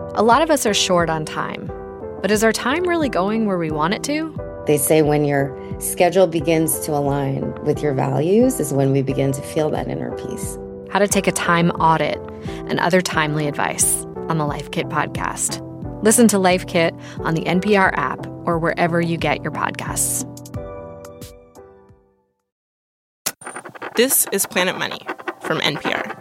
A lot of us are short on time, but is our time really going where we want it to? They say when your schedule begins to align with your values is when we begin to feel that inner peace. How to take a time audit and other timely advice on the Life Kit podcast. Listen to Life Kit on the NPR app or wherever you get your podcasts. This is Planet Money from NPR.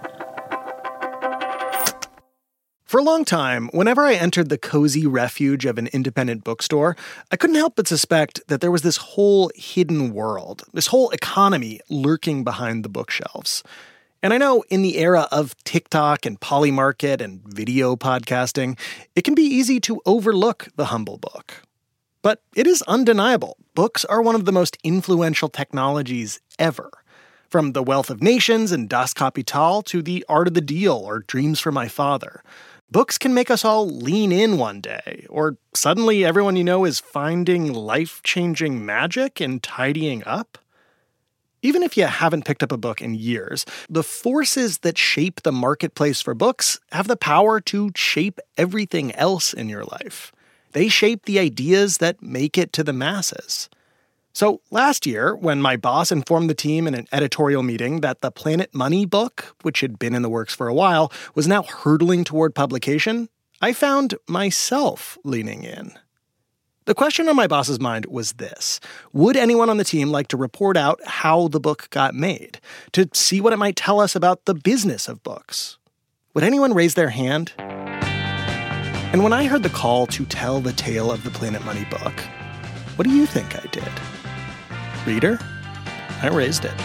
For a long time, whenever I entered the cozy refuge of an independent bookstore, I couldn't help but suspect that there was this whole hidden world, this whole economy lurking behind the bookshelves. And I know in the era of TikTok and Polymarket and video podcasting, it can be easy to overlook the humble book. But it is undeniable. Books are one of the most influential technologies ever. From The Wealth of Nations and Das Kapital to The Art of the Deal or Dreams for My Father. Books can make us all lean in one day, or suddenly everyone you know is finding life-changing magic in tidying up. Even if you haven't picked up a book in years, the forces that shape the marketplace for books have the power to shape everything else in your life. They shape the ideas that make it to the masses. So last year, when my boss informed the team in an editorial meeting that the Planet Money book, which had been in the works for a while, was now hurtling toward publication, I found myself leaning in. The question on my boss's mind was this: would anyone on the team like to report out how the book got made, to see what it might tell us about the business of books? Would anyone raise their hand? And when I heard the call to tell the tale of the Planet Money book, what do you think I did? Reader, I raised it.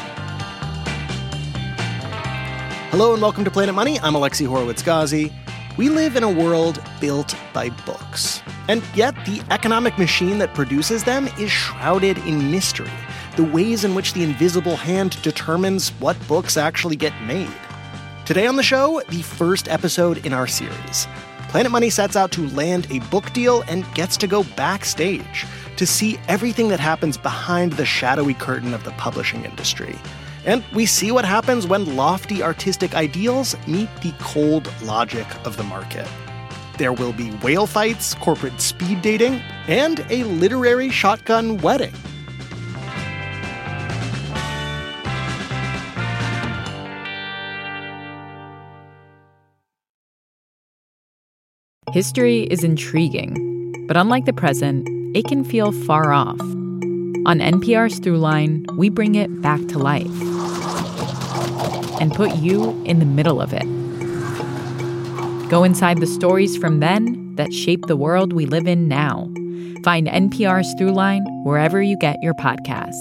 Hello and welcome to Planet Money. I'm Alexi Horowitz-Ghazi. We live in a world built by books. And yet the economic machine that produces them is shrouded in mystery. The ways in which the invisible hand determines what books actually get made. Today on the show, the first episode in our series. Planet Money sets out to land a book deal and gets to go backstage to see everything that happens behind the shadowy curtain of the publishing industry. And we see what happens when lofty artistic ideals meet the cold logic of the market. There will be whale fights, corporate speed dating, and a literary shotgun wedding. History is intriguing, but unlike the present, it can feel far off. On NPR's Throughline, we bring it back to life and put you in the middle of it. Go inside the stories from then that shape the world we live in now. Find NPR's Throughline wherever you get your podcasts.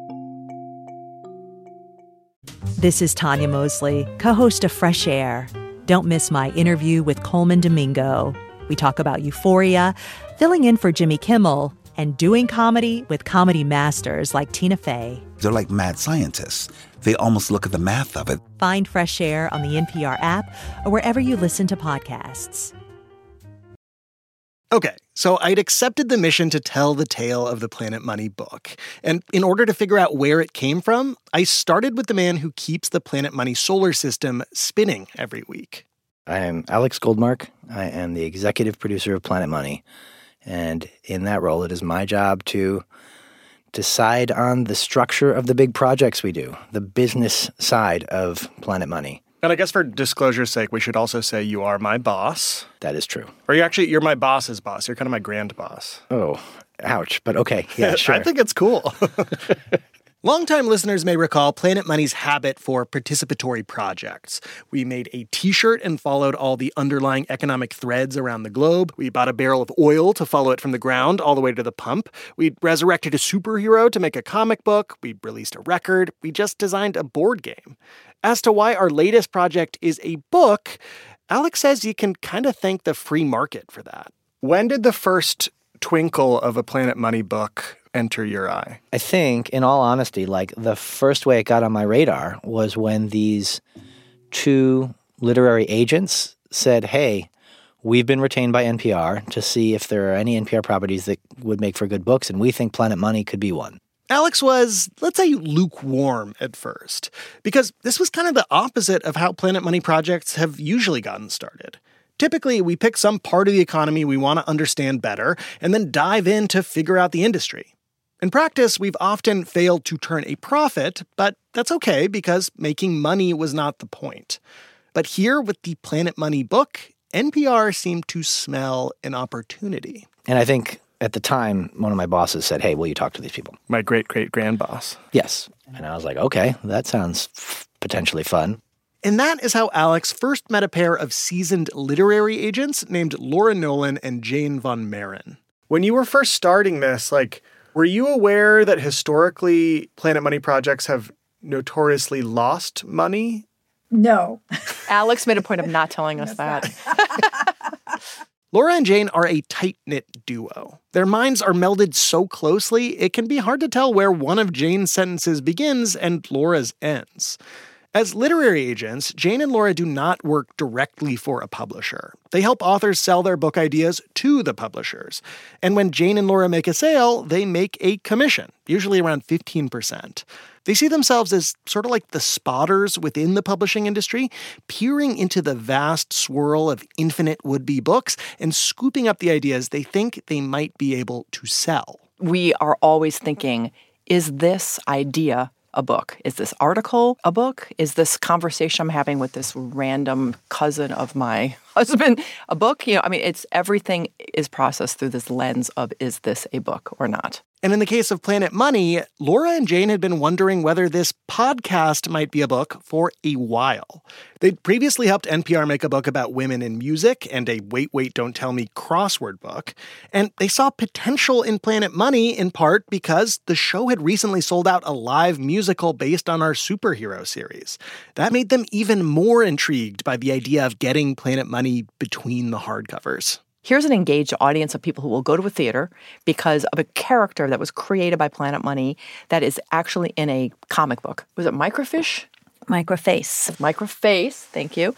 This is Tanya Mosley, co-host of Fresh Air. Don't miss my interview with Coleman Domingo. We talk about Euphoria, filling in for Jimmy Kimmel, and doing comedy with comedy masters like Tina Fey. They're like mad scientists. They almost look at the math of it. Find Fresh Air on the NPR app or wherever you listen to podcasts. Okay, so I'd accepted the mission to tell the tale of the Planet Money book. And in order to figure out where it came from, I started with the man who keeps the Planet Money solar system spinning every week. I am Alex Goldmark. I am the executive producer of Planet Money. And in that role, it is my job to decide on the structure of the big projects we do, the business side of Planet Money. And I guess for disclosure's sake, we should also say you are my boss. That is true. Or you're my boss's boss. You're kind of my grand boss. Oh, ouch. But okay, yeah, sure. I think it's cool. Longtime listeners may recall Planet Money's habit for participatory projects. We made a t-shirt and followed all the underlying economic threads around the globe. We bought a barrel of oil to follow it from the ground all the way to the pump. We resurrected a superhero to make a comic book. We released a record. We just designed a board game. As to why our latest project is a book, Alex says you can kind of thank the free market for that. When did the first twinkle of a Planet Money book enter your eye? I think, in all honesty, like the first way it got on my radar was when these two literary agents said, hey, we've been retained by NPR to see if there are any NPR properties that would make for good books, and we think Planet Money could be one. Alex was, let's say, lukewarm at first, because this was kind of the opposite of how Planet Money projects have usually gotten started. Typically, we pick some part of the economy we want to understand better and then dive in to figure out the industry. In practice, we've often failed to turn a profit, but that's okay because making money was not the point. But here with the Planet Money book, NPR seemed to smell an opportunity. And I think at the time, one of my bosses said, hey, will you talk to these people? My great-great-grandboss. Yes. And I was like, okay, that sounds potentially fun. And that is how Alex first met a pair of seasoned literary agents named Laura Nolan and Jane Von Marin. When you were first starting this, were you aware that historically Planet Money projects have notoriously lost money? No. Alex made a point of not telling us that. Laura and Jane are a tight-knit duo. Their minds are melded so closely, it can be hard to tell where one of Jane's sentences begins and Laura's ends. As literary agents, Jane and Laura do not work directly for a publisher. They help authors sell their book ideas to the publishers. And when Jane and Laura make a sale, they make a commission, usually around 15%. They see themselves as sort of like the spotters within the publishing industry, peering into the vast swirl of infinite would-be books and scooping up the ideas they think they might be able to sell. We are always thinking, is this idea a book? Is this article a book? Is this conversation I'm having with this random cousin of my husband a book? It's everything is processed through this lens of, is this a book or not? And in the case of Planet Money, Laura and Jane had been wondering whether this podcast might be a book for a while. They'd previously helped NPR make a book about women in music and a Wait, Wait, Don't Tell Me crossword book. And they saw potential in Planet Money in part because the show had recently sold out a live musical based on our superhero series. That made them even more intrigued by the idea of getting Planet Money between the hardcovers. Here's an engaged audience of people who will go to a theater because of a character that was created by Planet Money that is actually in a comic book. Was it Microfiche? Microface, thank you.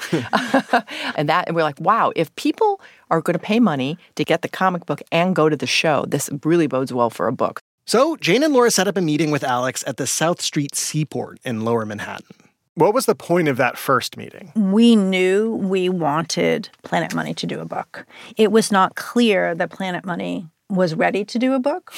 And we're like, wow, if people are going to pay money to get the comic book and go to the show, this really bodes well for a book. So Jane and Laura set up a meeting with Alex at the South Street Seaport in Lower Manhattan. What was the point of that first meeting? We knew we wanted Planet Money to do a book. It was not clear that Planet Money was ready to do a book.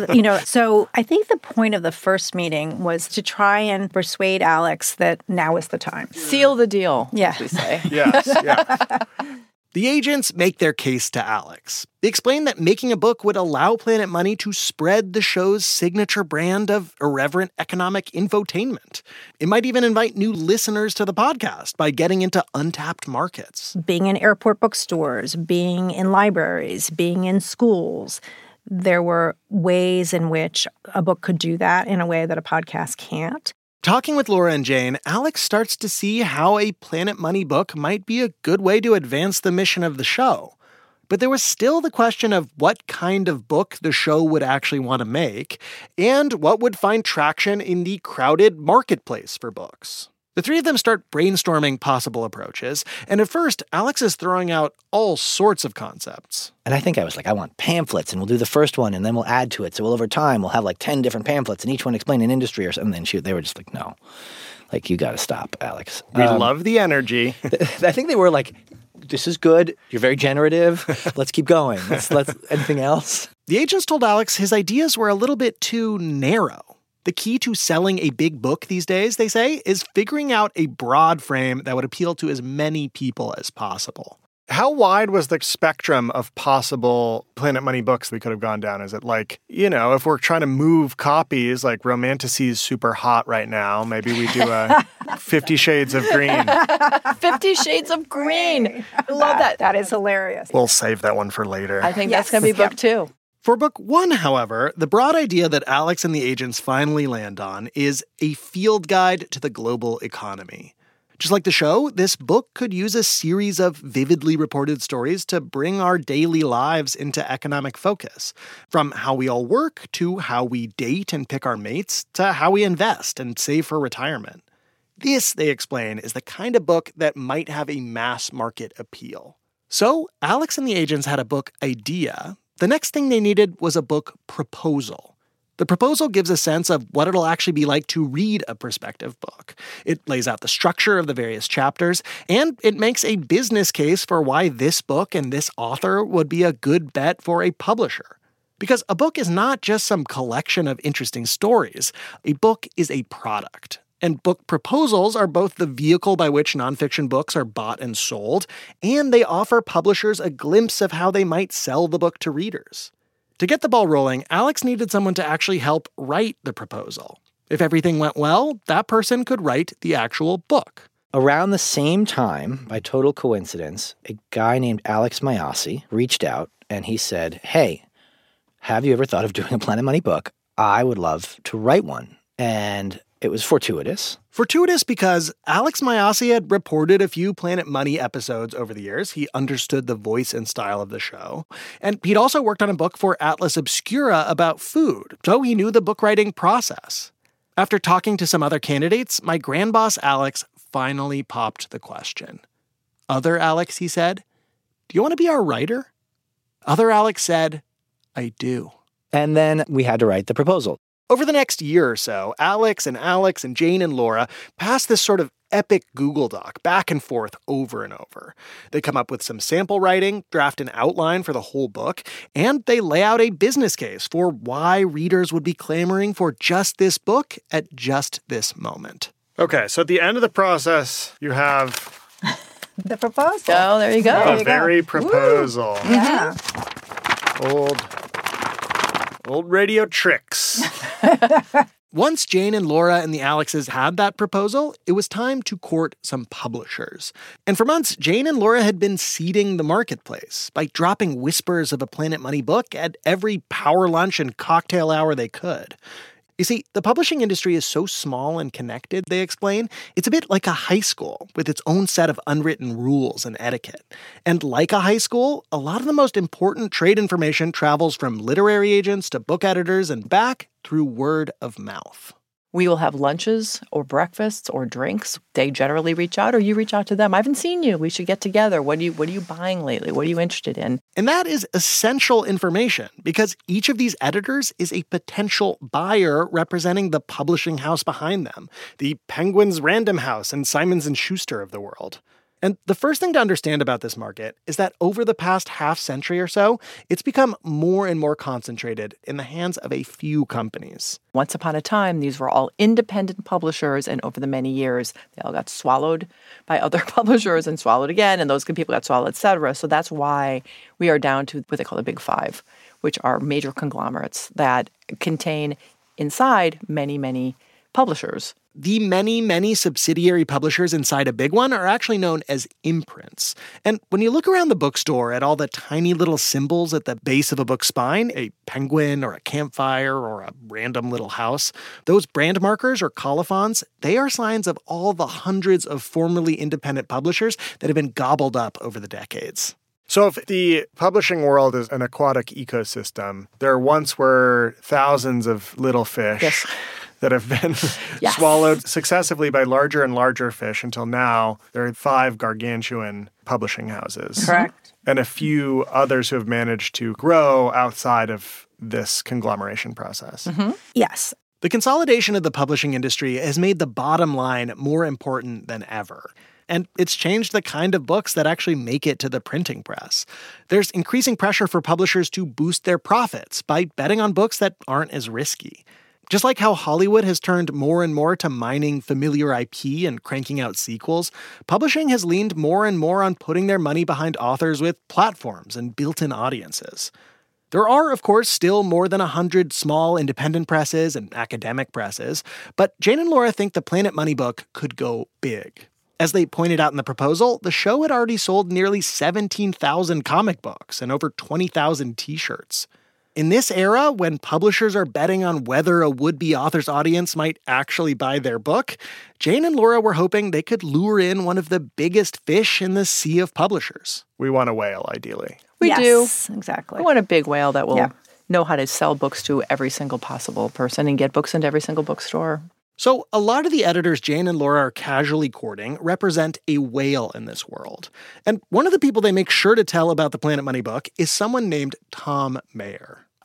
So I think the point of the first meeting was to try and persuade Alex that now is the time. Seal the deal, as we say. Yes, yeah. The agents make their case to Alex. They explain that making a book would allow Planet Money to spread the show's signature brand of irreverent economic infotainment. It might even invite new listeners to the podcast by getting into untapped markets. Being in airport bookstores, being in libraries, being in schools, there were ways in which a book could do that in a way that a podcast can't. Talking with Laura and Jane, Alex starts to see how a Planet Money book might be a good way to advance the mission of the show. But there was still the question of what kind of book the show would actually want to make, and what would find traction in the crowded marketplace for books. The three of them start brainstorming possible approaches, and at first, Alex is throwing out all sorts of concepts. And I think I was like, I want pamphlets, and we'll do the first one, and then we'll add to it. So over time, we'll have 10 different pamphlets, and each one explain an industry or something. And they were just like, no, you got to stop, Alex. We love the energy. I think they were like, this is good. You're very generative. Let's keep going. Let's anything else? The agents told Alex his ideas were a little bit too narrow. The key to selling a big book these days, they say, is figuring out a broad frame that would appeal to as many people as possible. How wide was the spectrum of possible Planet Money books we could have gone down? Is it if we're trying to move copies, like Romanticy's super hot right now, maybe we do a 50 Shades of Green. 50 Shades of Green. I love that. That is hilarious. We'll save that one for later. I think that's going to be book 2. For book 1, however, the broad idea that Alex and the agents finally land on is a field guide to the global economy. Just like the show, this book could use a series of vividly reported stories to bring our daily lives into economic focus. From how we all work, to how we date and pick our mates, to how we invest and save for retirement. This, they explain, is the kind of book that might have a mass market appeal. So, Alex and the agents had a book idea. The next thing they needed was a book proposal. The proposal gives a sense of what it'll actually be like to read a prospective book. It lays out the structure of the various chapters, and it makes a business case for why this book and this author would be a good bet for a publisher. Because a book is not just some collection of interesting stories. A book is a product. And book proposals are both the vehicle by which nonfiction books are bought and sold, and they offer publishers a glimpse of how they might sell the book to readers. To get the ball rolling, Alex needed someone to actually help write the proposal. If everything went well, that person could write the actual book. Around the same time, by total coincidence, a guy named Alex Mayasi reached out and he said, "Hey, have you ever thought of doing a Planet Money book? I would love to write one." And it was fortuitous. Fortuitous because Alex Mayasi had reported a few Planet Money episodes over the years. He understood the voice and style of the show. And he'd also worked on a book for Atlas Obscura about food, so he knew the book writing process. After talking to some other candidates, my grandboss Alex finally popped the question. "Other Alex," he said, "do you want to be our writer?" Other Alex said, "I do." And then we had to write the proposal. Over the next year or so, Alex and Jane and Laura passed this sort of epic Google Doc back and forth over and over. They come up with some sample writing, draft an outline for the whole book, and they lay out a business case for why readers would be clamoring for just this book at just this moment. Okay, so at the end of the process, you have the proposal. Oh, there you go. The very proposal. Woo. Yeah. Old radio tricks. Once Jane and Laura and the Alexes had that proposal, it was time to court some publishers. And for months, Jane and Laura had been seeding the marketplace by dropping whispers of a Planet Money book at every power lunch and cocktail hour they could. You see, the publishing industry is so small and connected, they explain, it's a bit like a high school with its own set of unwritten rules and etiquette. And like a high school, a lot of the most important trade information travels from literary agents to book editors and back through word of mouth. We will have lunches or breakfasts or drinks. They generally reach out or you reach out to them. I haven't seen you. We should get together. What are you buying lately? What are you interested in? And that is essential information because each of these editors is a potential buyer representing the publishing house behind them, the Penguins Random House and Simons & Schuster of the world. And the first thing to understand about this market is that over the past half century or so, it's become more and more concentrated in the hands of a few companies. Once upon a time, these were all independent publishers, and over the many years, they all got swallowed by other publishers and swallowed again, and those people got swallowed, et cetera. So that's why we are down to what they call the Big Five, which are major conglomerates that contain inside many, many publishers. The many subsidiary publishers inside a big one are actually known as imprints. And when you look around the bookstore at all the tiny little symbols at the base of a book spine, a penguin or a campfire or a random little house, those brand markers or colophons, they are signs of all the hundreds of formerly independent publishers that have been gobbled up over the decades. So if the publishing world is an aquatic ecosystem, there once were thousands of little fish that have been swallowed successively by larger and larger fish until now there are 5 gargantuan publishing houses. Correct. And a few others who have managed to grow outside of this conglomeration process. Mm-hmm. Yes. The consolidation of the publishing industry has made the bottom line more important than ever. And it's changed the kind of books that actually make it to the printing press. There's increasing pressure for publishers to boost their profits by betting on books that aren't as risky. Just like how Hollywood has turned more and more to mining familiar IP and cranking out sequels, publishing has leaned more and more on putting their money behind authors with platforms and built-in audiences. There are, of course, still more than 100 small independent presses and academic presses, but Jane and Laura think the Planet Money book could go big. As they pointed out in the proposal, the show had already sold nearly 17,000 comic books and over 20,000 t-shirts. In this era, when publishers are betting on whether a would-be author's audience might actually buy their book, Jane and Laura were hoping they could lure in one of the biggest fish in the sea of publishers. We want a whale, ideally. We do. Exactly. We want a big whale that will know how to sell books to every single possible person and get books into every single bookstore. So a lot of the editors Jane and Laura are casually courting represent a whale in this world. And one of the people they make sure to tell about the Planet Money book is someone named Tom Mayer.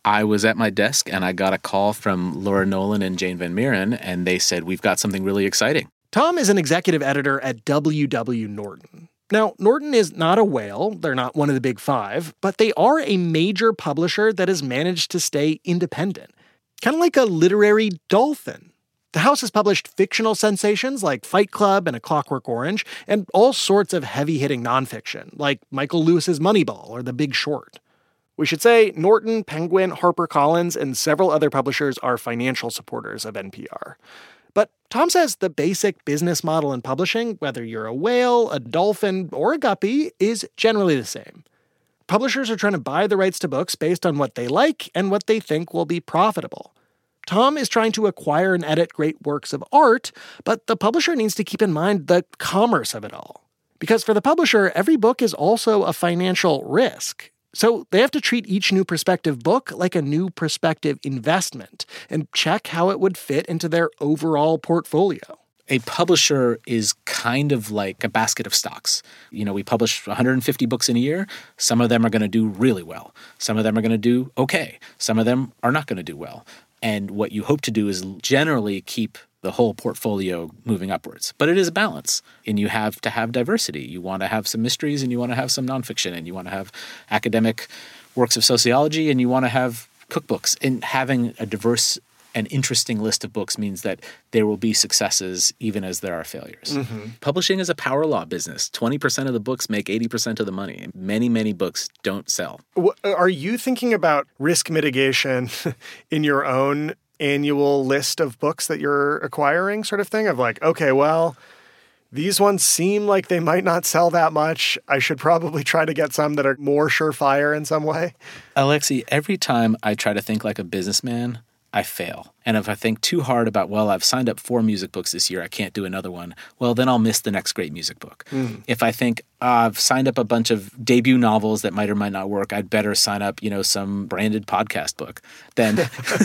I was at my desk and I got a call from Laura Nolan and Jane Van Meeren, and they said, we've got something really exciting. Tom is an executive editor at W.W. Norton. Now, Norton is not a whale, they're not one of the big five, but they are a major publisher that has managed to stay independent. Kind of like a literary dolphin. The house has published fictional sensations like Fight Club and A Clockwork Orange, and all sorts of heavy-hitting nonfiction, like Michael Lewis's Moneyball or The Big Short. We should say Norton, Penguin, HarperCollins, and several other publishers are financial supporters of NPR. But Tom says the basic business model in publishing, whether you're a whale, a dolphin, or a guppy, is generally the same. Publishers are trying to buy the rights to books based on what they like and what they think will be profitable. Tom is trying to acquire and edit great works of art, but the publisher needs to keep in mind the commerce of it all. Because for the publisher, every book is also a financial risk. So they have to treat each new prospective book like a new prospective investment and check how it would fit into their overall portfolio. A publisher is kind of like a basket of stocks. You know, we publish 150 books in a year. Some of them are going to do really well. Some of them are going to do okay. Some of them are not going to do well. And what you hope to do is generally keep the whole portfolio moving upwards. But it is a balance, and you have to have diversity. You want to have some mysteries, and you want to have some nonfiction, and you want to have academic works of sociology, and you want to have cookbooks. And having a diverse and interesting list of books means that there will be successes even as there are failures. Mm-hmm. Publishing is a power law business. 20% of the books make 80% of the money. Many, many books don't sell. Are you thinking about risk mitigation in your own annual list of books that you're acquiring sort of thing? Of like, okay, well, these ones seem like they might not sell that much. I should probably try to get some that are more surefire in some way. Alexi, every time I try to think like a businessman, I fail. And if I think too hard about, well, I've signed up 4 music books this year, I can't do another one, well, then I'll miss the next great music book. Mm. If I think I've signed up a bunch of debut novels that might or might not work, I'd better sign up, some branded podcast book. Then,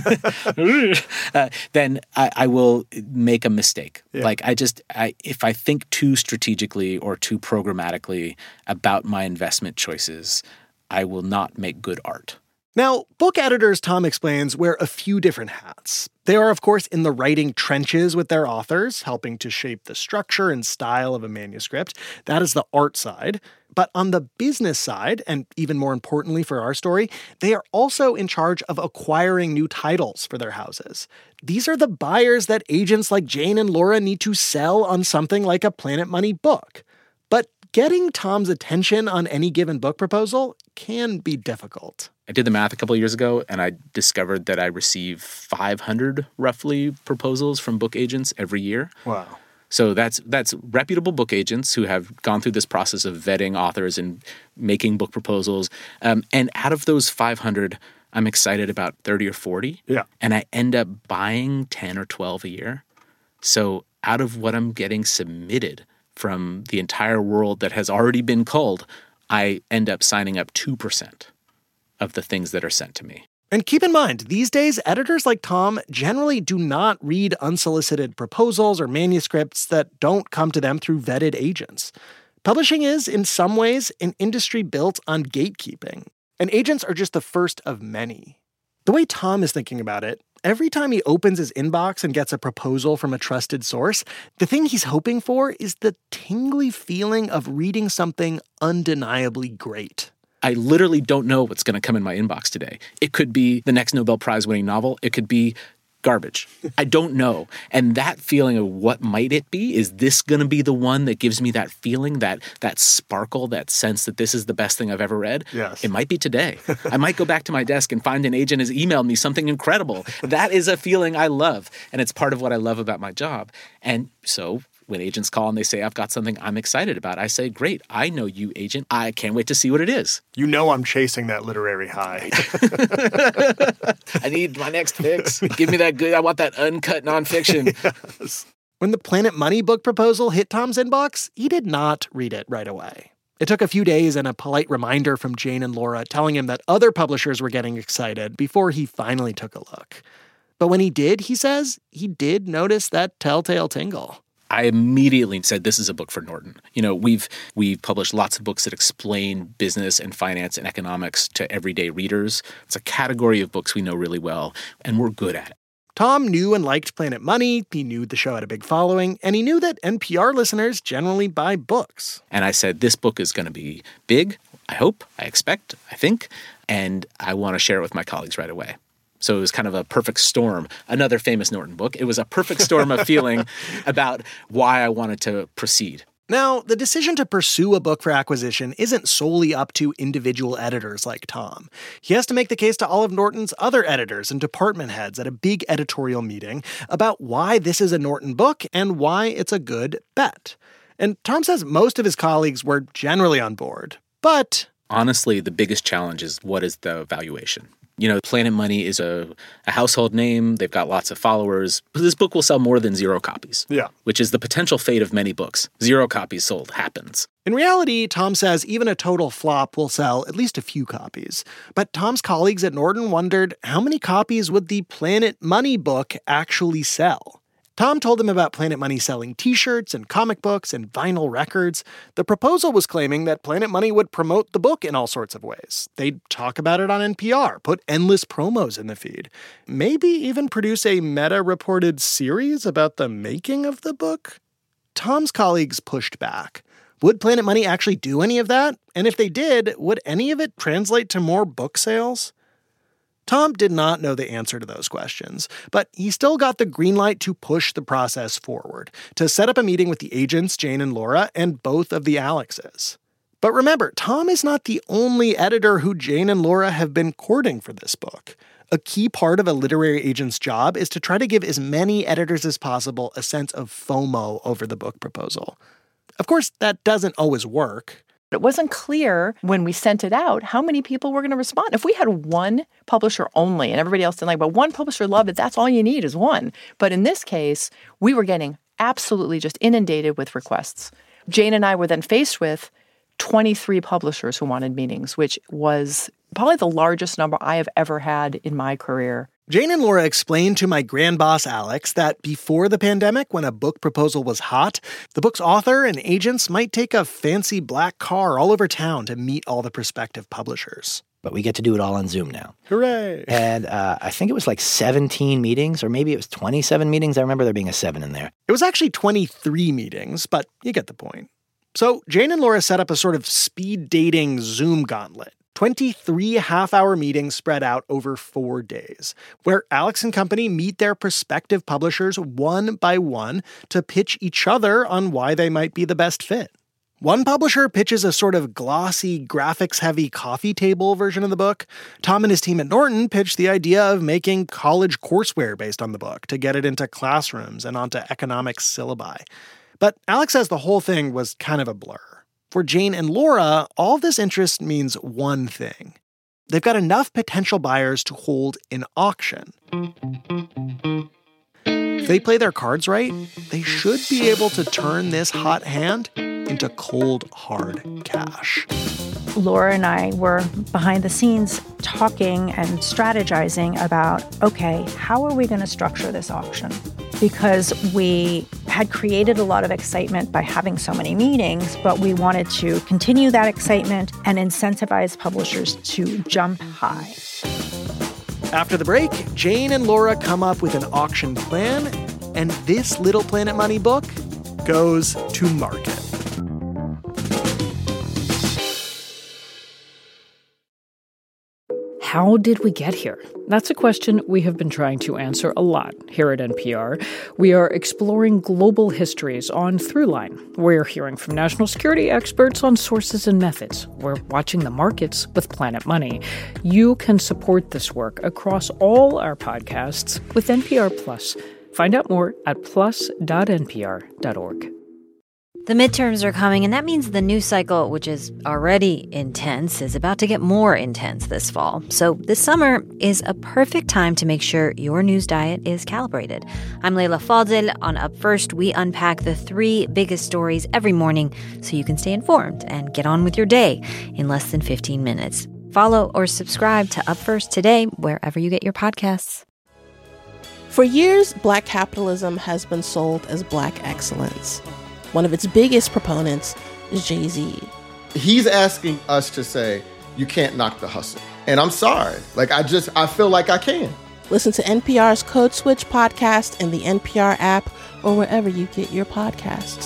then I will make a mistake. Yeah. If I think too strategically or too programmatically about my investment choices, I will not make good art. Now, book editors, Tom explains, wear a few different hats. They are, of course, in the writing trenches with their authors, helping to shape the structure and style of a manuscript. That is the art side. But on the business side, and even more importantly for our story, they are also in charge of acquiring new titles for their houses. These are the buyers that agents like Jane and Laura need to sell on something like a Planet Money book. But getting Tom's attention on any given book proposal can be difficult. I did the math a couple of years ago, and I discovered that I receive 500, roughly, proposals from book agents every year. Wow. So that's reputable book agents who have gone through this process of vetting authors and making book proposals. And out of those 500, I'm excited about 30 or 40. Yeah. And I end up buying 10 or 12 a year. So out of what I'm getting submitted from the entire world that has already been culled, I end up signing up 2% of the things that are sent to me. And keep in mind, these days, editors like Tom generally do not read unsolicited proposals or manuscripts that don't come to them through vetted agents. Publishing is, in some ways, an industry built on gatekeeping, and agents are just the first of many. The way Tom is thinking about it, every time he opens his inbox and gets a proposal from a trusted source, the thing he's hoping for is the tingly feeling of reading something undeniably great. I literally don't know what's going to come in my inbox today. It could be the next Nobel Prize-winning novel. It could be garbage. I don't know. And that feeling of what might it be? Is this going to be the one that gives me that feeling, that sparkle, that sense that this is the best thing I've ever read? Yes. It might be today. I might go back to my desk and find an agent has emailed me something incredible. That is a feeling I love. And it's part of what I love about my job. And so when agents call and they say, I've got something I'm excited about, I say, great, I know you, agent. I can't wait to see what it is. You know I'm chasing that literary high. I need my next fix. Give me that good, I want that uncut nonfiction. Yes. When the Planet Money book proposal hit Tom's inbox, he did not read it right away. It took a few days and a polite reminder from Jane and Laura telling him that other publishers were getting excited before he finally took a look. But when he did, he says, he did notice that telltale tingle. I immediately said, this is a book for Norton. You know, we've published lots of books that explain business and finance and economics to everyday readers. It's a category of books we know really well, and we're good at it. Tom knew and liked Planet Money, he knew the show had a big following, and he knew that NPR listeners generally buy books. And I said, this book is going to be big, I hope, I expect, I think, and I want to share it with my colleagues right away. So it was kind of a perfect storm, another famous Norton book. It was a perfect storm of feeling about why I wanted to proceed. Now, the decision to pursue a book for acquisition isn't solely up to individual editors like Tom. He has to make the case to all of Norton's other editors and department heads at a big editorial meeting about why this is a Norton book and why it's a good bet. And Tom says most of his colleagues were generally on board, but honestly, the biggest challenge is what is the valuation? You know, Planet Money is a household name. They've got lots of followers. This book will sell more than 0 copies. Yeah. Which is the potential fate of many books. 0 copies sold happens. In reality, Tom says even a total flop will sell at least a few copies. But Tom's colleagues at Norton wondered how many copies would the Planet Money book actually sell? Tom told them about Planet Money selling t-shirts and comic books and vinyl records. The proposal was claiming that Planet Money would promote the book in all sorts of ways. They'd talk about it on NPR, put endless promos in the feed, maybe even produce a meta-reported series about the making of the book. Tom's colleagues pushed back. Would Planet Money actually do any of that? And if they did, would any of it translate to more book sales? Tom did not know the answer to those questions, but he still got the green light to push the process forward, to set up a meeting with the agents, Jane and Laura, and both of the Alexes. But remember, Tom is not the only editor who Jane and Laura have been courting for this book. A key part of a literary agent's job is to try to give as many editors as possible a sense of FOMO over the book proposal. Of course, that doesn't always work. It wasn't clear when we sent it out how many people were going to respond. If we had one publisher only and everybody else didn't like, but one publisher loved it, that's all you need is one. But in this case, we were getting absolutely just inundated with requests. Jane and I were then faced with 23 publishers who wanted meetings, which was probably the largest number I have ever had in my career. Jane and Laura explained to my grand boss, Alex, that before the pandemic, when a book proposal was hot, the book's author and agents might take a fancy black car all over town to meet all the prospective publishers. But we get to do it all on Zoom now. Hooray! And I think it was like 17 meetings, or maybe it was 27 meetings. I remember there being a 7 in there. It was actually 23 meetings, but you get the point. So Jane and Laura set up a sort of speed dating Zoom gauntlet. 23 half-hour meetings spread out over 4 days, where Alex and company meet their prospective publishers one by one to pitch each other on why they might be the best fit. One publisher pitches a sort of glossy, graphics-heavy coffee table version of the book. Tom and his team at Norton pitched the idea of making college courseware based on the book to get it into classrooms and onto economics syllabi. But Alex says the whole thing was kind of a blur. For Jane and Laura, all this interest means one thing. They've got enough potential buyers to hold an auction. If they play their cards right, they should be able to turn this hot hand into cold, hard cash. Laura and I were behind the scenes talking and strategizing about, okay, how are we going to structure this auction? Because we had created a lot of excitement by having so many meetings, but we wanted to continue that excitement and incentivize publishers to jump high. After the break, Jane and Laura come up with an auction plan, and this little Planet Money book goes to market. How did we get here? That's a question we have been trying to answer a lot here at NPR. We are exploring global histories on Throughline. We're hearing from national security experts on sources and methods. We're watching the markets with Planet Money. You can support this work across all our podcasts with NPR Plus. Find out more at plus.npr.org. The midterms are coming, and that means the news cycle, which is already intense, is about to get more intense this fall. So this summer is a perfect time to make sure your news diet is calibrated. I'm Leila Fadel. On Up First, we unpack the 3 biggest stories every morning so you can stay informed and get on with your day in less than 15 minutes. Follow or subscribe to Up First today, wherever you get your podcasts. For years, Black capitalism has been sold as Black excellence. One of its biggest proponents is Jay-Z. He's asking us to say, you can't knock the hustle. And I'm sorry. I feel like I can. Listen to NPR's Code Switch podcast in the NPR app or wherever you get your podcasts.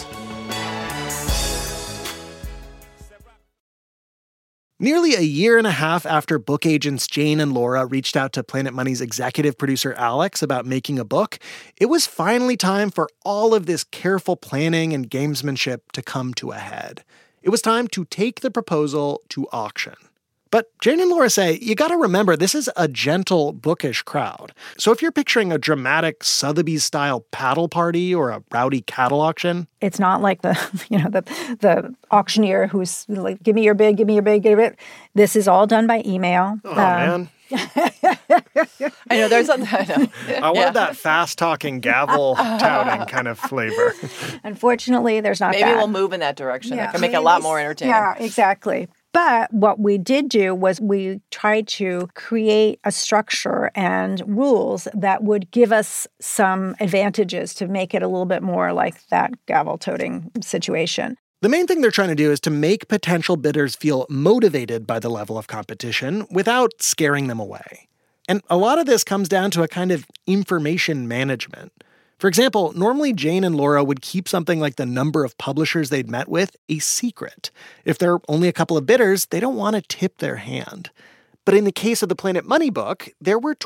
Nearly a year and a half after book agents Jane and Laura reached out to Planet Money's executive producer Alex about making a book, it was finally time for all of this careful planning and gamesmanship to come to a head. It was time to take the proposal to auction. But Jane and Laura say, you gotta remember, this is a gentle, bookish crowd. So if you're picturing a dramatic Sotheby's-style paddle party or a rowdy cattle auction... It's not like the auctioneer who's like, give me your bid, give me your bid, give it. This is all done by email. Oh, man. I know there's something. I want that fast-talking, gavel-touting kind of flavor. Unfortunately, there's not that. Maybe we'll move in that direction. That can make it a lot more entertaining. Yeah, exactly. But what we did do was we tried to create a structure and rules that would give us some advantages to make it a little bit more like that gavel-toting situation. The main thing they're trying to do is to make potential bidders feel motivated by the level of competition without scaring them away. And a lot of this comes down to a kind of information management. For example, normally Jane and Laura would keep something like the number of publishers they'd met with a secret. If there are only a couple of bidders, they don't want to tip their hand. But in the case of the Planet Money book, there were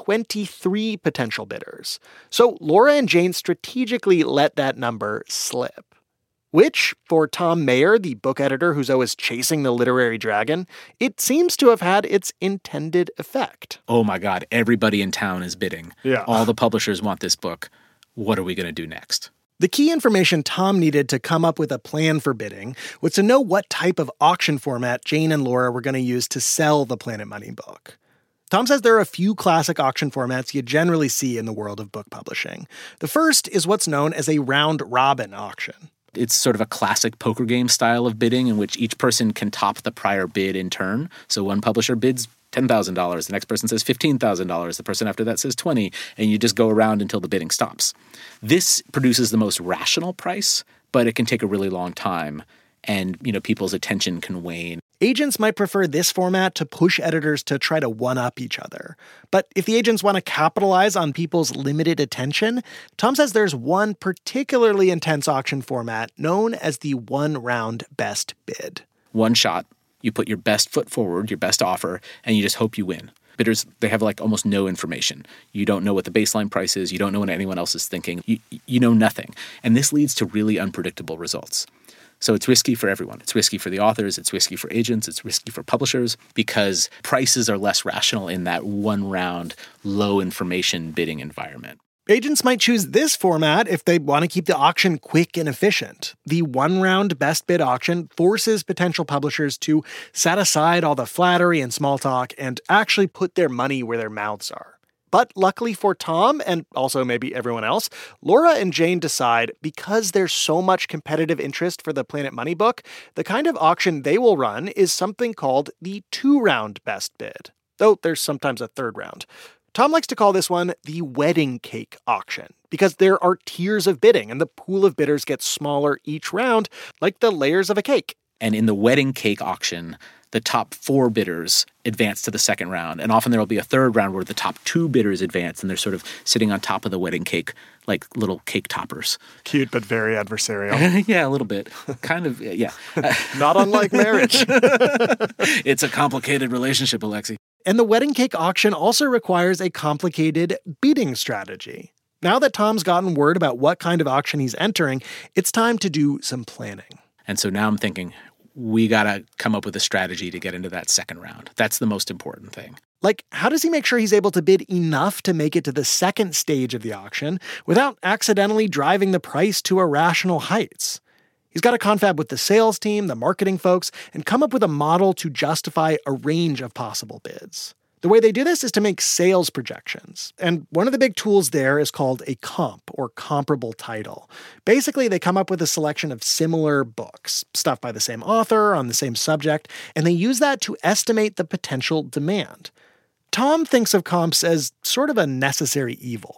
23 potential bidders. So Laura and Jane strategically let that number slip. Which, for Tom Mayer, the book editor who's always chasing the literary dragon, it seems to have had its intended effect. Oh my God, everybody in town is bidding. Yeah. All the publishers want this book. What are we going to do next? The key information Tom needed to come up with a plan for bidding was to know what type of auction format Jane and Laura were going to use to sell the Planet Money book. Tom says there are a few classic auction formats you generally see in the world of book publishing. The first is what's known as a round-robin auction. It's sort of a classic poker game style of bidding in which each person can top the prior bid in turn. So one publisher bids $10,000, the next person says $15,000, the person after that says $20,000, and you just go around until the bidding stops. This produces the most rational price, but it can take a really long time, and people's attention can wane. Agents might prefer this format to push editors to try to one-up each other. But if the agents want to capitalize on people's limited attention, Tom says there's one particularly intense auction format known as the one-round best bid. One shot. You put your best foot forward, your best offer, and you just hope you win. Bidders, they have almost no information. You don't know what the baseline price is. You don't know what anyone else is thinking. You know nothing. And this leads to really unpredictable results. So it's risky for everyone. It's risky for the authors. It's risky for agents. It's risky for publishers because prices are less rational in that one-round, low-information bidding environment. Agents might choose this format if they want to keep the auction quick and efficient. The one-round best bid auction forces potential publishers to set aside all the flattery and small talk and actually put their money where their mouths are. But luckily for Tom, and also maybe everyone else, Laura and Jane decide because there's so much competitive interest for the Planet Money book, the kind of auction they will run is something called the two-round best bid, though there's sometimes a third round. Tom likes to call this one the wedding cake auction because there are tiers of bidding and the pool of bidders gets smaller each round, like the layers of a cake. And in the wedding cake auction, the top 4 bidders advance to the second round. And often there will be a third round where the top 2 bidders advance and they're sort of sitting on top of the wedding cake like little cake toppers. Cute, but very adversarial. Yeah, a little bit. Kind of, yeah. Not unlike marriage. It's a complicated relationship, Alexi. And the wedding cake auction also requires a complicated bidding strategy. Now that Tom's gotten word about what kind of auction he's entering, it's time to do some planning. And so now I'm thinking, we got to come up with a strategy to get into that second round. That's the most important thing. Like, how does he make sure he's able to bid enough to make it to the second stage of the auction without accidentally driving the price to irrational heights? He's got to confab with the sales team, the marketing folks, and come up with a model to justify a range of possible bids. The way they do this is to make sales projections. And one of the big tools there is called a comp, or comparable title. Basically, they come up with a selection of similar books, stuff by the same author, on the same subject, and they use that to estimate the potential demand. Tom thinks of comps as sort of a necessary evil.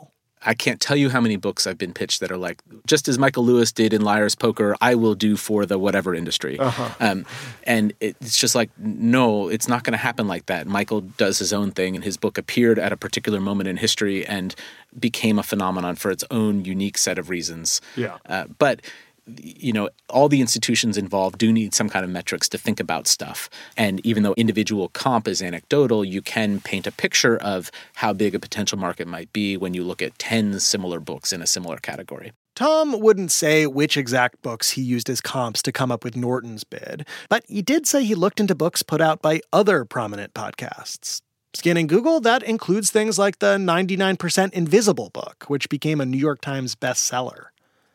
I can't tell you how many books I've been pitched that are like, just as Michael Lewis did in Liar's Poker, I will do for the whatever industry. And it's just like, no, it's not going to happen like that. Michael does his own thing, and his book appeared at a particular moment in history and became a phenomenon for its own unique set of reasons. But all the institutions involved do need some kind of metrics to think about stuff. And even though individual comp is anecdotal, you can paint a picture of how big a potential market might be when you look at 10 similar books in a similar category. Tom wouldn't say which exact books he used as comps to come up with Norton's bid, but he did say he looked into books put out by other prominent podcasts. Scanning Google, that includes things like the 99% Invisible book, which became a New York Times bestseller.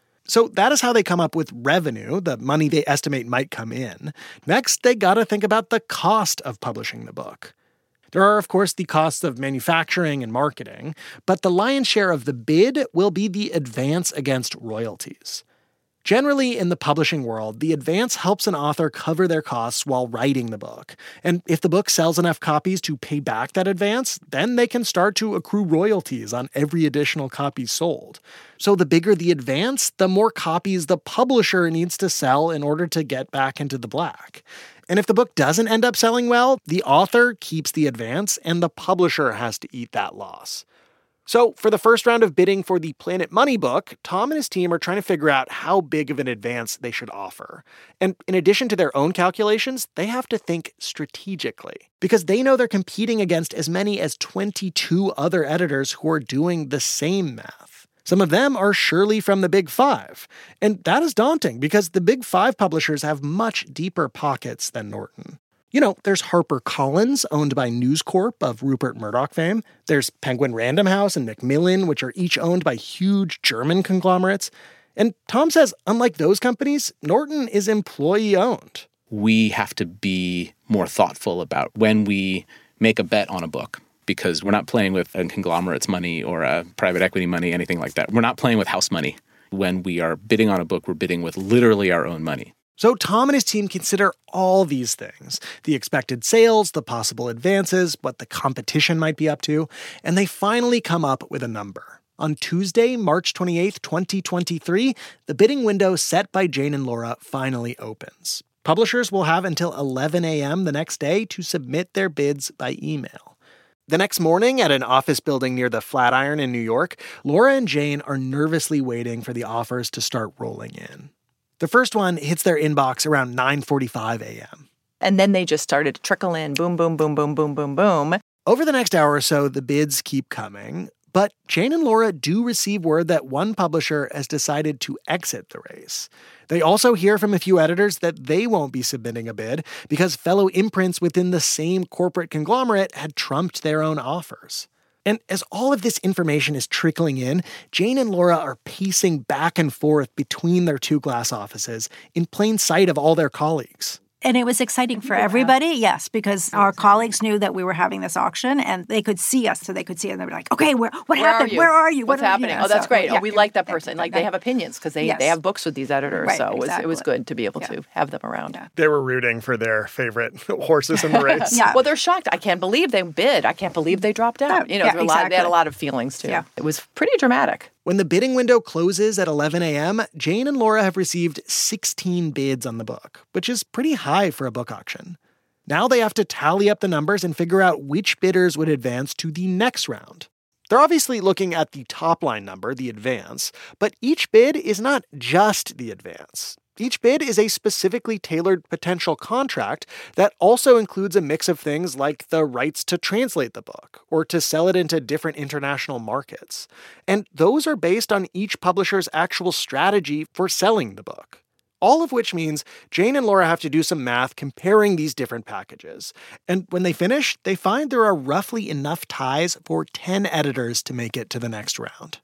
So that is how they come up with revenue, the money they estimate might come in. Next, they gotta think about the cost of publishing the book. There are, of course, the costs of manufacturing and marketing, but the lion's share of the bid will be the advance against royalties. Generally, in the publishing world, the advance helps an author cover their costs while writing the book. And if the book sells enough copies to pay back that advance, then they can start to accrue royalties on every additional copy sold. So the bigger the advance, the more copies the publisher needs to sell in order to get back into the black. And if the book doesn't end up selling well, the author keeps the advance and the publisher has to eat that loss. So for the first round of bidding for the Planet Money book, Tom and his team are trying to figure out how big of an advance they should offer. And in addition to their own calculations, they have to think strategically, because they know they're competing against as many as 22 other editors who are doing the same math. Some of them are surely from the Big Five. And that is daunting because the Big Five publishers have much deeper pockets than Norton. There's HarperCollins, owned by News Corp of Rupert Murdoch fame. There's Penguin Random House and Macmillan, which are each owned by huge German conglomerates. And Tom says, unlike those companies, Norton is employee-owned. We have to be more thoughtful about when we make a bet on a book, because we're not playing with a conglomerate's money or a private equity money, anything like that. We're not playing with house money. When we are bidding on a book, we're bidding with literally our own money. So Tom and his team consider all these things, the expected sales, the possible advances, what the competition might be up to, and they finally come up with a number. On Tuesday, March 28th, 2023, the bidding window set by Jane and Laura finally opens. Publishers will have until 11 a.m. the next day to submit their bids by email. The next morning, at an office building near the Flatiron in New York, Laura and Jane are nervously waiting for the offers to start rolling in. The first one hits their inbox around 9:45 a.m. And then they just started to trickle in, boom, boom, boom, boom, boom, boom, boom. Over the next hour or so, the bids keep coming, but Jane and Laura do receive word that one publisher has decided to exit the race. They also hear from a few editors that they won't be submitting a bid because fellow imprints within the same corporate conglomerate had trumped their own offers. And as all of this information is trickling in, Jane and Laura are pacing back and forth between their two glass offices in plain sight of all their colleagues. And it was exciting for everybody, yes, because our colleagues knew that we were having this auction and they could see us, so they could see it and they were like, okay, what happened? Where are you? What's happening? That's great. We like that person. Like they have opinions because they have books with these editors, so it was good to be able to have them around. Yeah. They were rooting for their favorite horses in the race. Well, they're shocked. I can't believe they bid. I can't believe they dropped out. They had a lot of feelings too. Yeah. It was pretty dramatic. When the bidding window closes at 11 a.m., Jane and Laura have received 16 bids on the book, which is pretty high for a book auction. Now they have to tally up the numbers and figure out which bidders would advance to the next round. They're obviously looking at the top line number, the advance, but each bid is not just the advance. Each bid is a specifically tailored potential contract that also includes a mix of things like the rights to translate the book or to sell it into different international markets. And those are based on each publisher's actual strategy for selling the book. All of which means Jane and Laura have to do some math comparing these different packages. And when they finish, they find there are roughly enough ties for 10 editors to make it to the next round.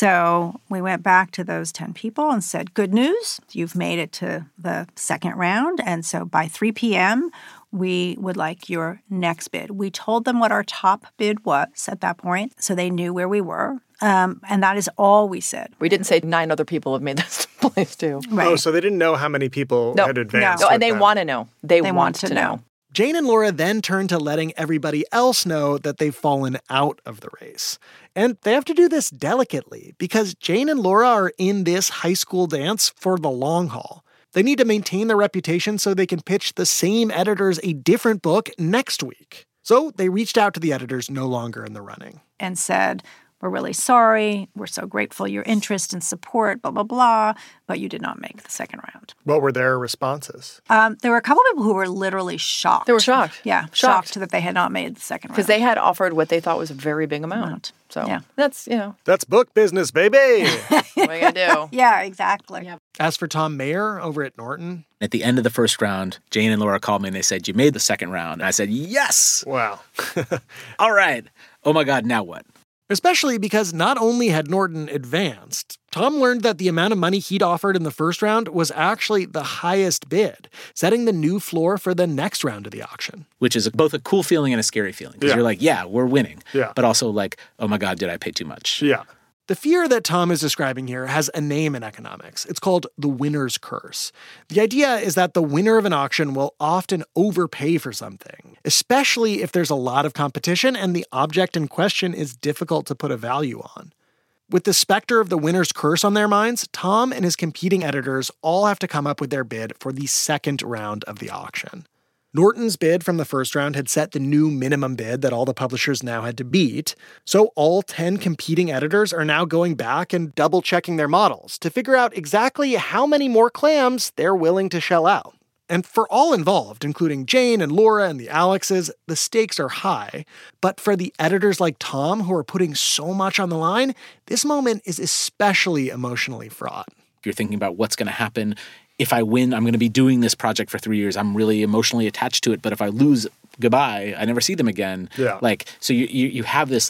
So we went back to those 10 people and said, good news, you've made it to the second round. And so by 3 p.m., we would like your next bid. We told them what our top bid was at that point, so they knew where we were. And that is all we said. We didn't say 9 other people have made this place too. Right. Oh, so they didn't know how many people had advanced. No, and they want to know. They want to know. Jane and Laura then turn to letting everybody else know that they've fallen out of the race. And they have to do this delicately because Jane and Laura are in this high school dance for the long haul. They need to maintain their reputation so they can pitch the same editors a different book next week. So they reached out to the editors no longer in the running. And said, we're really sorry. We're so grateful your interest and support, blah, blah, blah. But you did not make the second round. What were their responses? There were a couple of people who were literally shocked. They were shocked. Yeah, shocked that they had not made the second round. Because they had offered what they thought was a very big amount. So that's, That's book business, baby. What are you going to do? Yeah, exactly. Yeah. As for Tom Mayer over at Norton. At the end of the first round, Jane and Laura called me and they said, you made the second round. And I said, yes. Wow. All right. Oh my God, now what? Especially because not only had Norton advanced, Tom learned that the amount of money he'd offered in the first round was actually the highest bid, setting the new floor for the next round of the auction. Which is both a cool feeling and a scary feeling. Because you're like, yeah, we're winning. Yeah. But also like, oh my God, did I pay too much? Yeah. The fear that Tom is describing here has a name in economics. It's called the winner's curse. The idea is that the winner of an auction will often overpay for something, especially if there's a lot of competition and the object in question is difficult to put a value on. With the specter of the winner's curse on their minds, Tom and his competing editors all have to come up with their bid for the second round of the auction. Norton's bid from the first round had set the new minimum bid that all the publishers now had to beat, so all 10 competing editors are now going back and double-checking their models to figure out exactly how many more clams they're willing to shell out. And for all involved, including Jane and Laura and the Alexes, the stakes are high. But for the editors like Tom, who are putting so much on the line, this moment is especially emotionally fraught. You're thinking about what's going to happen. If I win, I'm going to be doing this project for 3 years. I'm really emotionally attached to it. But if I lose, goodbye. I never see them again. Yeah. So you have this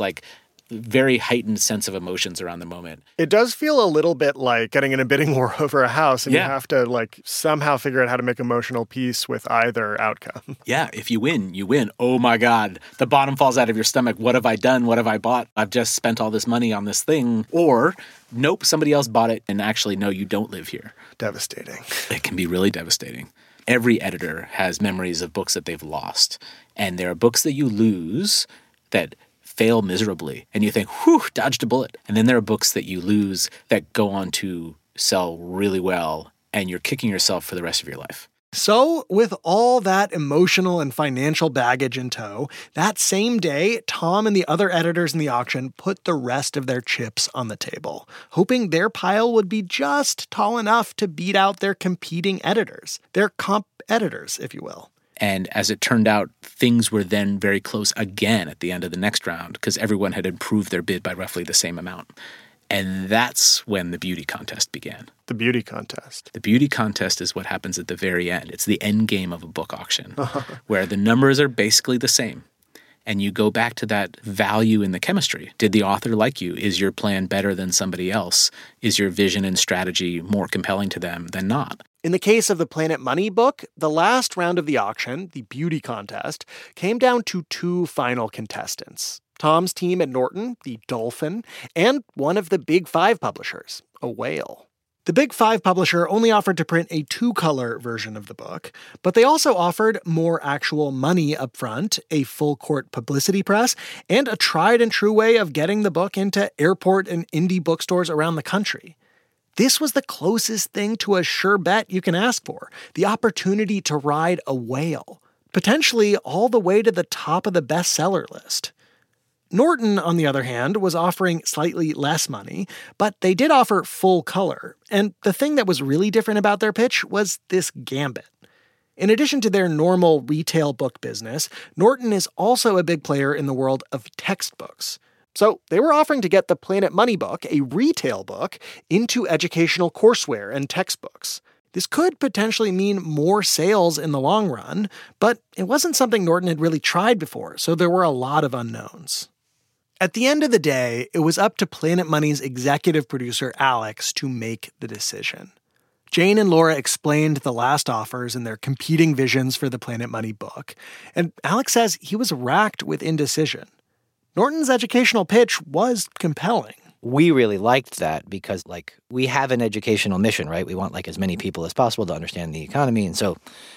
very heightened sense of emotions around the moment. It does feel a little bit like getting in a bidding war over a house, and you have to somehow figure out how to make emotional peace with either outcome. Yeah, if you win, you win. Oh my God, the bottom falls out of your stomach. What have I done? What have I bought? I've just spent all this money on this thing. Or, nope, somebody else bought it, and actually, no, you don't live here. Devastating. It can be really devastating. Every editor has memories of books that they've lost. And there are books that you lose that fail miserably, and you think, whew, dodged a bullet. And then there are books that you lose that go on to sell really well, and you're kicking yourself for the rest of your life. So, with all that emotional and financial baggage in tow, that same day, Tom and the other editors in the auction put the rest of their chips on the table, hoping their pile would be just tall enough to beat out their competing editors, their comp editors, if you will. And as it turned out, things were then very close again at the end of the next round because everyone had improved their bid by roughly the same amount. And that's when the beauty contest began. The beauty contest. The beauty contest is what happens at the very end. It's the end game of a book auction where the numbers are basically the same. And you go back to that value in the chemistry. Did the author like you? Is your plan better than somebody else? Is your vision and strategy more compelling to them than not? In the case of the Planet Money book, the last round of the auction, the beauty contest, came down to two final contestants. Tom's team at Norton, the Dolphin, and one of the Big Five publishers, a whale. The Big Five publisher only offered to print a 2-color version of the book, but they also offered more actual money up front, a full-court publicity press, and a tried-and-true way of getting the book into airport and indie bookstores around the country. This was the closest thing to a sure bet you can ask for, the opportunity to ride a whale, potentially all the way to the top of the bestseller list. Norton, on the other hand, was offering slightly less money, but they did offer full color, and the thing that was really different about their pitch was this gambit. In addition to their normal retail book business, Norton is also a big player in the world of textbooks. So they were offering to get the Planet Money book, a retail book, into educational courseware and textbooks. This could potentially mean more sales in the long run, but it wasn't something Norton had really tried before, so there were a lot of unknowns. At the end of the day, it was up to Planet Money's executive producer, Alex, to make the decision. Jane and Laura explained the last offers and their competing visions for the Planet Money book, and Alex says he was racked with indecision. Norton's educational pitch was compelling. We really liked that because, we have an educational mission, right? We want, as many people as possible to understand the economy. And so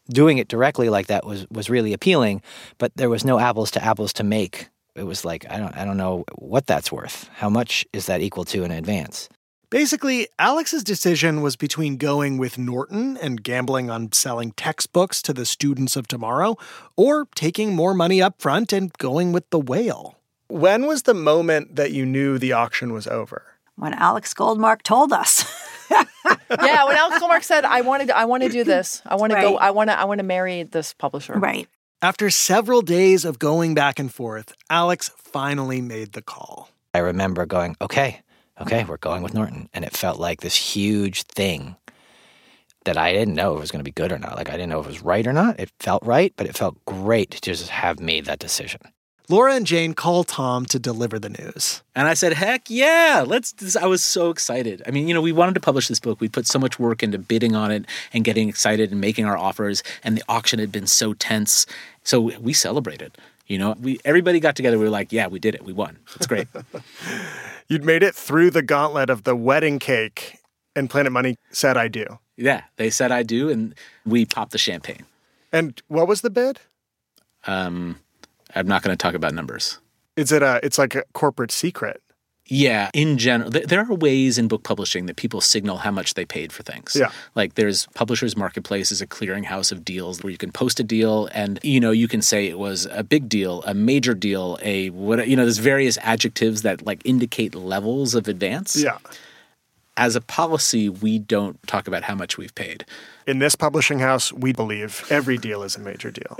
doing it directly like that was really appealing, but there was no apples to apples to make. It was like, I don't know what that's worth. How much is that equal to in advance? Basically, Alex's decision was between going with Norton and gambling on selling textbooks to the students of tomorrow, or taking more money up front and going with the Whale. When was the moment that you knew the auction was over? When Alex Goldmark told us. Yeah, when Alex Goldmark said, I want to do this. I want to go. I want to marry this publisher. Right. After several days of going back and forth, Alex finally made the call. I remember going, okay, we're going with Norton. And it felt like this huge thing that I didn't know if it was going to be good or not. Like, I didn't know if it was right or not. It felt right, but it felt great to just have made that decision. Laura and Jane called Tom to deliver the news. And I said, heck yeah, I was so excited. I mean, we wanted to publish this book. We put so much work into bidding on it and getting excited and making our offers. And the auction had been so tense. So we celebrated. Everybody got together. We were like, yeah, we did it. We won. It's great. You'd made it through the gauntlet of the wedding cake, and Planet Money said, I do. Yeah, they said, I do, and we popped the champagne. And what was the bid? I'm not going to talk about numbers. It's like a corporate secret. Yeah, in general, there are ways in book publishing that people signal how much they paid for things. Yeah. Like there's Publishers Marketplace is a clearinghouse of deals where you can post a deal and, you can say it was a big deal, a major deal, there's various adjectives that like indicate levels of advance. Yeah. As a policy, we don't talk about how much we've paid. In this publishing house, we believe every deal is a major deal.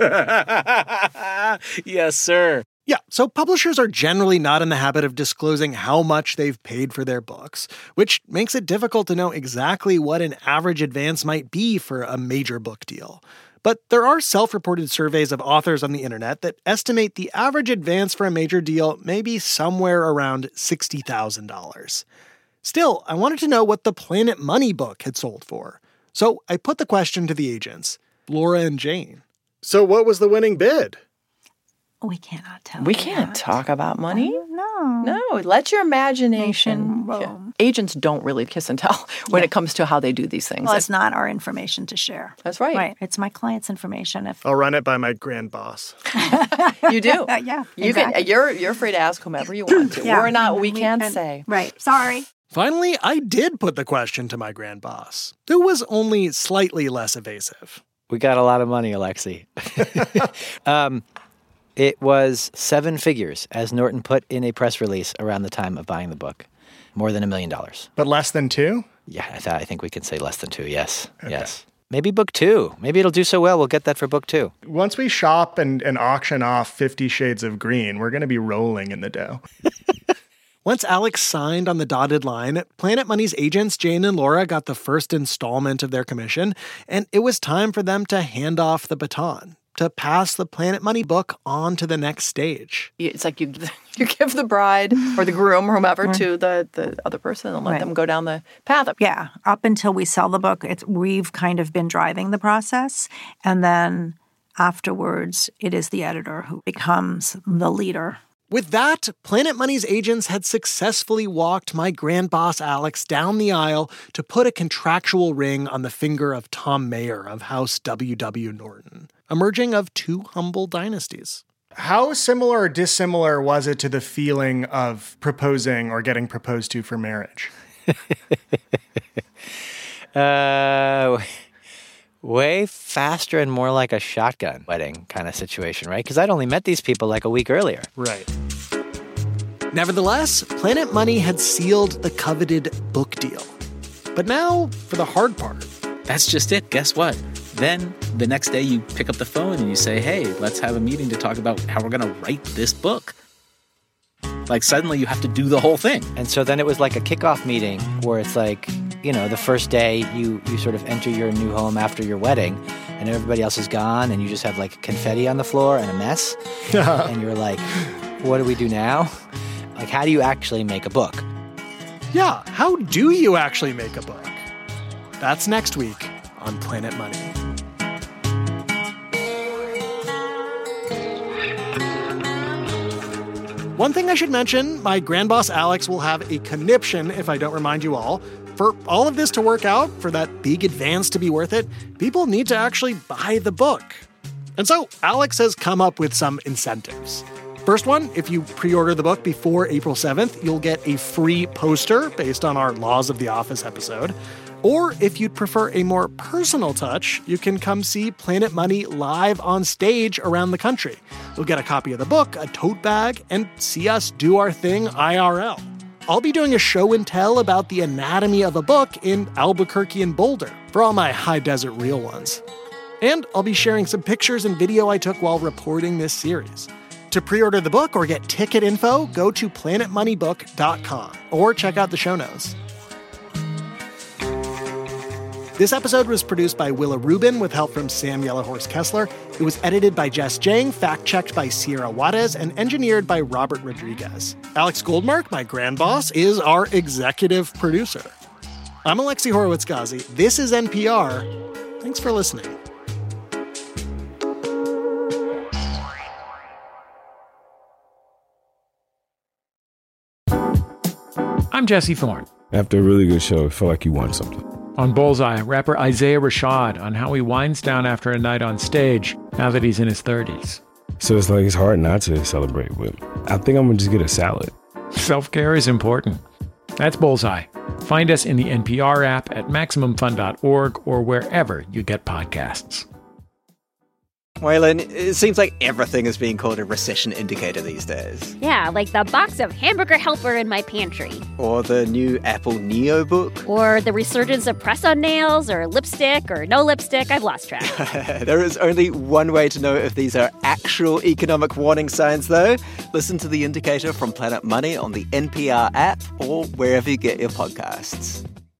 Yes, sir. Yeah, so publishers are generally not in the habit of disclosing how much they've paid for their books, which makes it difficult to know exactly what an average advance might be for a major book deal. But there are self-reported surveys of authors on the internet that estimate the average advance for a major deal may be somewhere around $60,000. Still, I wanted to know what the Planet Money book had sold for. So I put the question to the agents, Laura and Jane. So what was the winning bid? We cannot tell. We can't talk about money. No, let your imagination roam. Yeah. Agents don't really kiss and tell when it comes to how they do these things. Well, it's not our information to share. That's right. Right. It's my client's information. I'll run it by my grand boss. You do. Yeah. You exactly. can. You're free to ask whomever you want to. Yeah. We're not. We can't say. Right. Sorry. Finally, I did put the question to my grand boss, who was only slightly less evasive. We got a lot of money, Alexi. It was 7 figures, as Norton put in a press release around the time of buying the book. More than $1 million. But less than 2? Yeah, I think we can say less than 2, yes. Okay. Yes. Maybe book 2. Maybe it'll do so well, we'll get that for book 2. Once we shop and auction off 50 Shades of Green, we're going to be rolling in the dough. Once Alex signed on the dotted line, Planet Money's agents, Jane and Laura, got the first installment of their commission, and it was time for them to hand off the baton, to pass the Planet Money book on to the next stage. It's like you give the bride or the groom or whomever to the other person and let them go down the path. Yeah. Up until we sell the book, we've kind of been driving the process. And then afterwards, it is the editor who becomes the leader. With that, Planet Money's agents had successfully walked my grand boss Alex down the aisle to put a contractual ring on the finger of Tom Mayer of House W.W. Norton, emerging of 2 humble dynasties. How similar or dissimilar was it to the feeling of proposing or getting proposed to for marriage? Way faster and more like a shotgun wedding kind of situation, right? Because I'd only met these people like a week earlier. Right. Nevertheless, Planet Money had sealed the coveted book deal. But now for the hard part. That's just it. Guess what? Then the next day you pick up the phone and you say, hey, let's have a meeting to talk about how we're going to write this book. Like suddenly you have to do the whole thing. And so then it was like a kickoff meeting where it's like, the first day you sort of enter your new home after your wedding and everybody else is gone and you just have like confetti on the floor and a mess. And you're like, what do we do now? Like, how do you actually make a book? Yeah, how do you actually make a book? That's next week on Planet Money. One thing I should mention, my grand boss Alex will have a conniption if I don't remind you all. for all of this to work out, for that big advance to be worth it, people need to actually buy the book. And so Alex has come up with some incentives. First one, if you pre-order the book before April 7th, you'll get a free poster based on our Laws of the Office episode. Or if you'd prefer a more personal touch, you can come see Planet Money live on stage around the country. You'll get a copy of the book, a tote bag, and see us do our thing IRL. I'll be doing a show and tell about the anatomy of a book in Albuquerque and Boulder for all my high desert real ones. And I'll be sharing some pictures and video I took while reporting this series. To pre-order the book or get ticket info, go to planetmoneybook.com or check out the show notes. This episode was produced by Willa Rubin with help from Sam Yellowhorse Kessler. It was edited by Jess Jang, fact-checked by Sierra Juarez, and engineered by Robert Rodriguez. Alex Goldmark, my grand boss, is our executive producer. I'm Alexi Horowitz-Ghazi. This is NPR. Thanks for listening. I'm Jesse Thorne. After a really good show, it felt like you won something. On Bullseye, rapper Isaiah Rashad on how he winds down after a night on stage now that he's in his 30s. So it's like it's hard not to celebrate, but I think I'm going to just get a salad. Self-care is important. That's Bullseye. Find us in the NPR app at MaximumFun.org or wherever you get podcasts. Waylon, it seems like everything is being called a recession indicator these days. Yeah, like the box of Hamburger Helper in my pantry. Or the new Apple Neo book. Or the resurgence of press-on nails, or lipstick, or no lipstick. I've lost track. There is only one way to know if these are actual economic warning signs, though. Listen to The Indicator from Planet Money on the NPR app or wherever you get your podcasts.